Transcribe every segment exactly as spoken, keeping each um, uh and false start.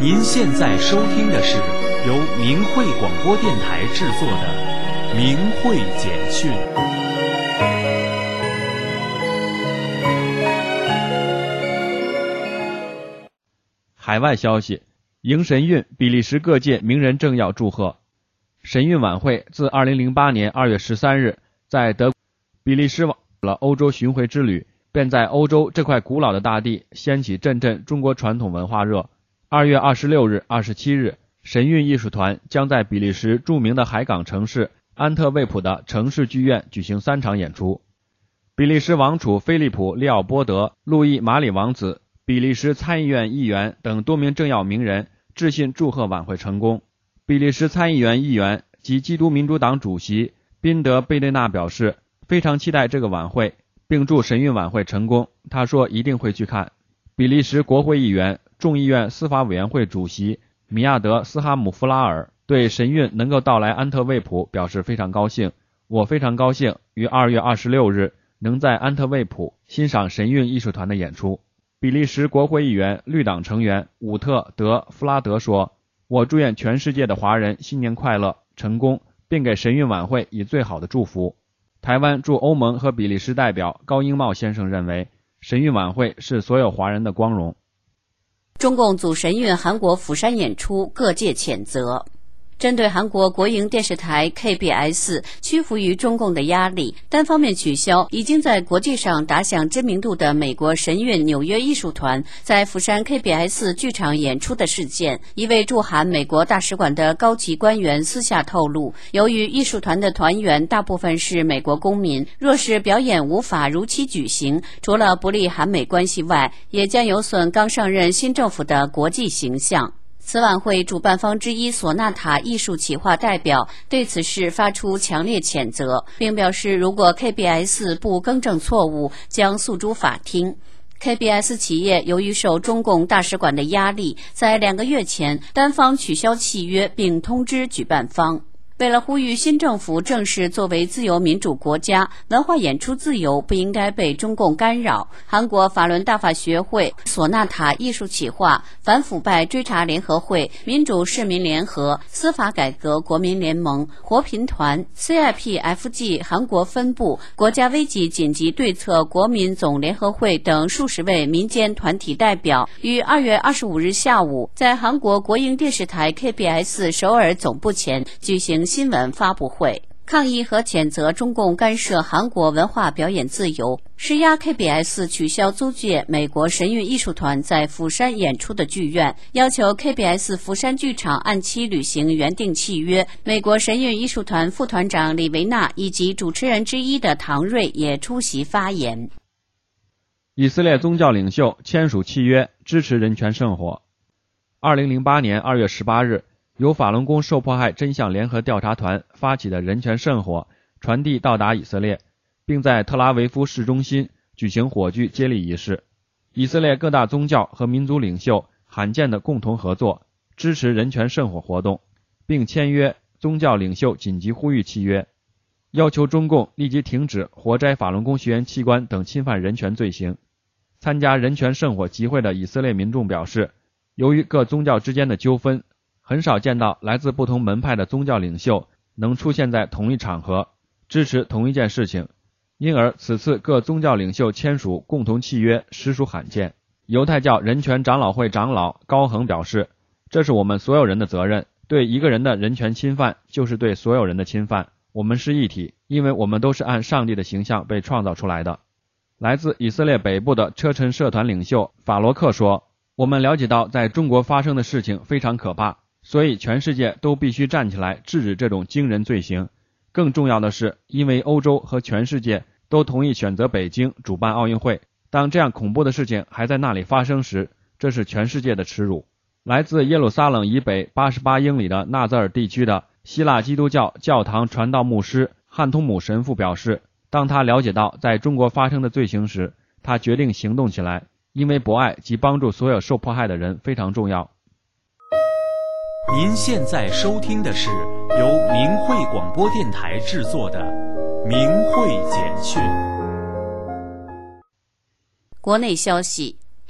您现在收听的是由明慧广播电台制作的《明慧简讯》。 海外消息：迎神韵，比利时各界名人政要祝贺。神韵晚会自二零零八年二月十三日在德比利时了欧洲巡回之旅，便在欧洲这块古老的大地掀起阵阵中国传统文化热。二月二十六日、二十七日，神韵艺术团将在比利时著名的海港城市安特卫普的城市剧院举行三场演出。比利时王储菲利普·利奥波德、路易·马里王子、比利时参议院议员等多名政要名人致信祝贺晚会成功。比利时参议院议员及基督民主党主席宾德贝内纳表示，非常期待这个晚会，并祝神韵晚会成功。他说一定会去看。比利时国会议员、众议院司法委员会主席米亚德·斯哈姆夫拉尔对神韵能够到来安特卫普表示非常高兴。我非常高兴于二月二十六日能在安特卫普欣赏神韵艺术团的演出。比利时国会议员、绿党成员伍特·德·弗拉德说，我祝愿全世界的华人新年快乐、成功，并给神韵晚会以最好的祝福。台湾驻欧盟和比利时代表高英茂先生认为，神韵晚会是所有华人的光荣。 中共阻神韵韩国釜山演出，各界谴责。针对韩国国营电视台 K B S 屈服于中共的压力，单方面取消已经在国际上打响知名度的美国神韵纽约艺术团在釜山 K B S 剧场演出的事件，一位驻韩美国大使馆的高级官员私下透露，由于艺术团的团员大部分是美国公民，若是表演无法如期举行，除了不利韩美关系外，也将有损刚上任新政府的国际形象。此晚会主办方之一索纳塔艺术企划代表对此事发出强烈谴责，并表示如果 K B S 不更正错误，将诉诸法庭。K B S 企业由于受中共大使馆的压力，在两个月前单方取消契约，并通知举办方。为了呼吁新政府正视作为自由民主国家，文化演出自由不应该被中共干扰，韩国法轮大法学会、索纳塔艺术企划、反腐败追查联合会、民主市民联合、司法改革国民联盟、活贫团、C I P F G 韩国分部、国家危机紧急对策国民总联合会等数十位民间团体代表于二月二十五日下午在韩国国营电视台 K B S 首尔总部前举行新闻发布会，抗议和谴责中共干涉韩国文化表演自由，施压 K B S 取消租借美国神韵艺术团在釜山演出的剧院，要求 K B S 釜山剧场按期履行原定契约。美国神韵艺术团副团长李维纳以及主持人之一的唐瑞也出席发言。 以色列宗教领袖签署契约，支持人权圣火。二零零八年二月十八日，由法轮功受迫害真相联合调查团发起的人权圣火传递到达以色列，并在特拉维夫市中心举行火炬接力仪式。以色列各大宗教和民族领袖罕见的共同合作，支持人权圣火活动，并签约宗教领袖紧急呼吁契约，要求中共立即停止活摘法轮功学员器官等侵犯人权罪行。参加人权圣火集会的以色列民众表示，由于各宗教之间的纠纷，很少见到来自不同门派的宗教领袖能出现在同一场合，支持同一件事情，因而此次各宗教领袖签署共同契约实属罕见。犹太教人权长老会长老高恒表示，这是我们所有人的责任，对一个人的人权侵犯就是对所有人的侵犯，我们是一体，因为我们都是按上帝的形象被创造出来的。来自以色列北部的车臣社团领袖法罗克说，我们了解到在中国发生的事情非常可怕，所以全世界都必须站起来制止这种惊人罪行。更重要的是，因为欧洲和全世界都同意选择北京主办奥运会，当这样恐怖的事情还在那里发生时，这是全世界的耻辱。来自耶路撒冷以北八十八英里的纳泽尔地区的希腊基督教教堂传道牧师汉通姆神父表示，当他了解到在中国发生的罪行时，他决定行动起来，因为博爱及帮助所有受迫害的人非常重要。 您现在收听的是由明慧广播电台制作的《明慧简讯》。 国内消息，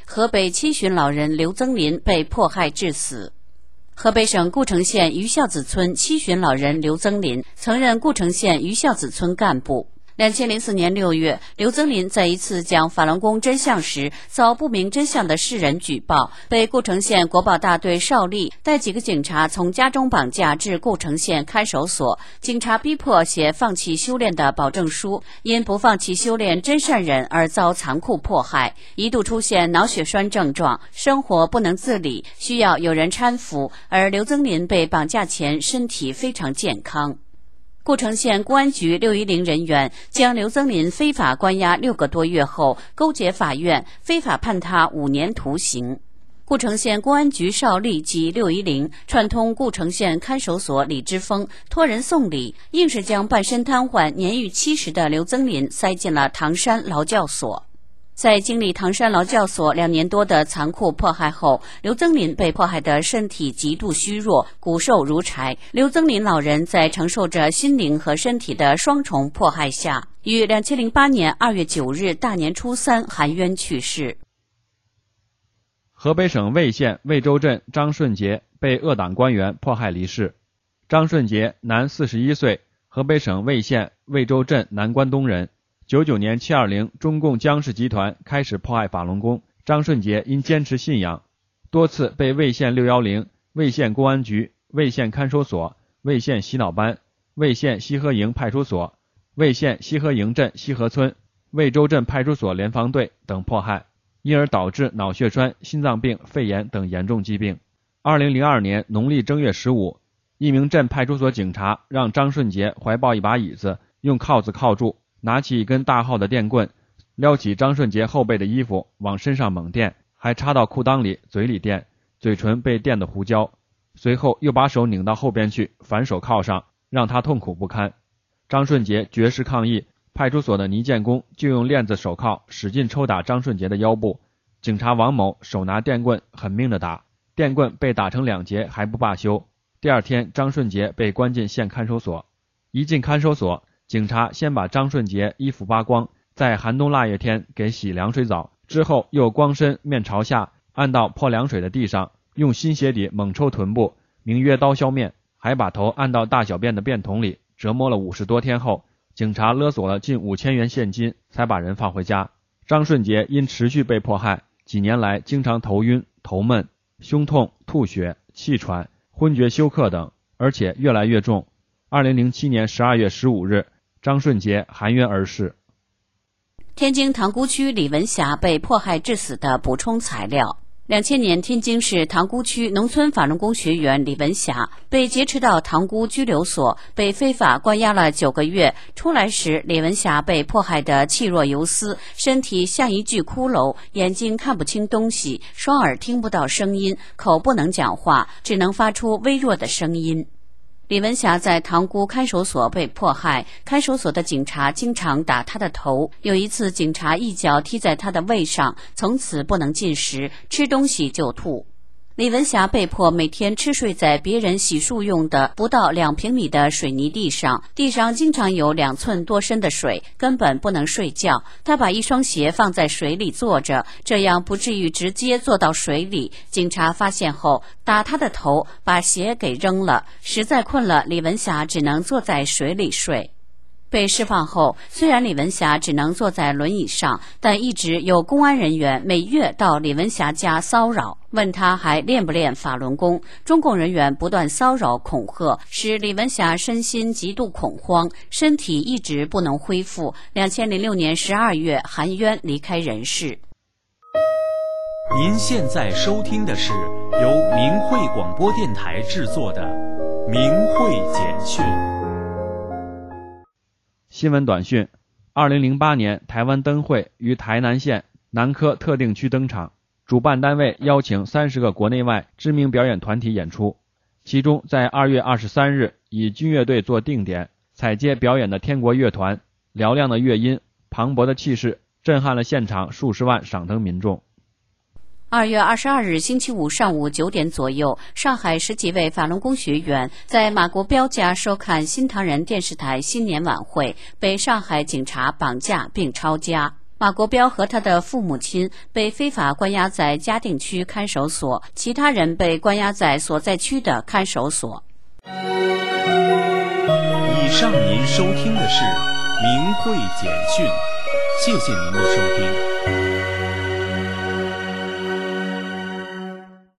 河北七旬老人刘增林被迫害致死。河北省故城县余孝子村七旬老人刘增林曾任故城县余孝子村干部。二零零四年六月，刘增林在一次讲法轮功真相时，遭不明真相的世人举报，被故城县国保大队邵力带几个警察从家中绑架至故城县看守所，警察逼迫写放弃修炼的保证书，因不放弃修炼真善忍而遭残酷迫害，一度出现脑血栓症状，生活不能自理，需要有人搀扶，而刘增林被绑架前身体非常健康。故城县公安局六一零人员将刘增林非法关押六个多月后，勾结法院非法判他五年徒刑。故城县公安局邵力及六一零串通故城县看守所李之峰托人送礼，硬是将半身瘫痪、年逾七十的刘增林塞进了唐山劳教所。在经历唐山劳教所两年多的残酷迫害后，刘增林被迫害的身体极度虚弱，骨瘦如柴。刘增林老人在承受着心灵和身体的双重迫害下，于二零零八年二月九日大年初三含冤去世。 河北省魏县魏州镇张顺杰被恶党官员迫害离世。张顺杰，男，四十一岁，河北省魏县魏州镇南关东人。九九年七二零，中共江氏集团开始迫害法轮功，张顺杰因坚持信仰，多次被魏县六一零、魏县公安局、魏县看守所、魏县洗脑班、魏县西河营派出所、魏县西河营镇西河村、魏州镇派出所联防队等迫害，因而导致脑血栓、心脏病、肺炎等严重疾病。二零零二年农历正月十五，一名镇派出所警察让张顺杰怀抱一把椅子，用铐子铐住，拿起一根大号的电棍，撩起张顺杰后背的衣服往身上猛电，还插到裤裆里嘴里电，嘴唇被电得糊焦，随后又把手拧到后边去，反手铐上，让他痛苦不堪。张顺杰绝食抗议，派出所的倪建功就用链子手铐使劲抽打张顺杰的腰部，警察王某手拿电棍狠命的打，电棍被打成两截还不罢休。第二天，张顺杰被关进县看守所。一进看守所，警察先把张顺杰衣服扒光，在寒冬腊月天给洗凉水澡，之后又光身面朝下按到泼凉水的地上，用新鞋底猛抽臀部，名曰刀削面，还把头按到大小便的便桶里，折磨了五十多天后，警察勒索了近五千元现金，才把人放回家。张顺杰因持续被迫害，几年来经常头晕、头闷、胸痛、吐血、气喘、昏厥休克等，而且越来越重。二零零七年十二月十五日，张顺杰含冤而逝。 天津塘沽区李文霞被迫害致死的补充材料。两千年，天津市塘沽区农村法轮功学员李文霞被劫持到塘沽拘留所，被非法关押了九个月。出来时，李文霞被迫害得气若游丝，身体像一具骷髅，眼睛看不清东西，双耳听不到声音，口不能讲话，只能发出微弱的声音。李文霞在塘沽看守所被迫害，看守所的警察经常打她的头，有一次警察一脚踢在她的胃上，从此不能进食，吃东西就吐。李文霞被迫每天吃睡在别人洗漱用的不到两平米的水泥地上，地上经常有两寸多深的水，根本不能睡觉。她把一双鞋放在水里坐着，这样不至于直接坐到水里。警察发现后，打她的头，把鞋给扔了。实在困了，李文霞只能坐在水里睡。被释放后，虽然李文霞只能坐在轮椅上，但一直有公安人员每月到李文霞家骚扰，问她还练不练法轮功。中共人员不断骚扰恐吓，使李文霞身心极度恐慌，身体一直不能恢复。二零零六年十二月含冤离开人世。 您现在收听的是由明慧广播电台制作的《明慧简讯》。 新闻短讯：二零零八年台湾灯会于台南县南科特定区登场，主办单位邀请三十个国内外知名表演团体演出，其中在二月二十三日以军乐队做定点，采接表演的天国乐团，嘹亮的乐音、磅礴的气势震撼了现场数十万赏灯民众。 二月二十二日星期五上午九点左右，上海十几位法轮功学员在马国标家收看新唐人电视台新年晚会，被上海警察绑架并抄家。 马国彪和他的父母亲被非法关押在嘉定区看守所，其他人被关押在所在区的看守所。 以上您收听的是明慧简讯，谢谢您的收听。